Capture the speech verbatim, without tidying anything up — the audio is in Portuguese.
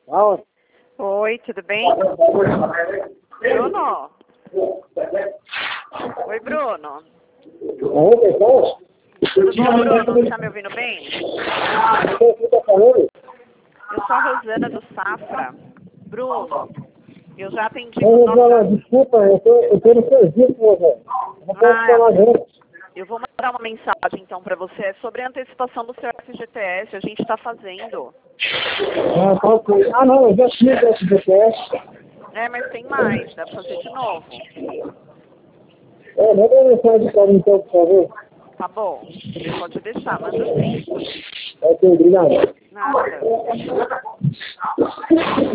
Aonde? Oi, tudo bem? Bruno? Oi, Bruno. Aonde, então? Tudo bom, Bruno? Tá me ouvindo bem? Quem tá falando? Eu sou a Rosana do Safra. Bruno, eu já atendi Ô, com Rosana, nossa... desculpa, eu tô, eu tô no serviço, Rosana. Eu não posso Ah, falar não. eu vou mandar uma mensagem então para você. É sobre a antecipação do seu F G T S. A gente está fazendo. Ah, tá ok. Ah, não, eu já fiz esse G P S. É, mas tem mais. Dá para fazer de novo. É, manda uma mensagem para mim, então, por favor. Tá bom. Pode deixar. Manda sim. Ok, obrigado. Nada.